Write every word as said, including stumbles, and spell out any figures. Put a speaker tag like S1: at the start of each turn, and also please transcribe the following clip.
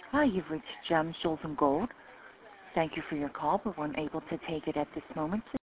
S1: Hi, you've reached Gems, Jewels, and Gold. Thank you for your call, but we're unable to take it at this moment.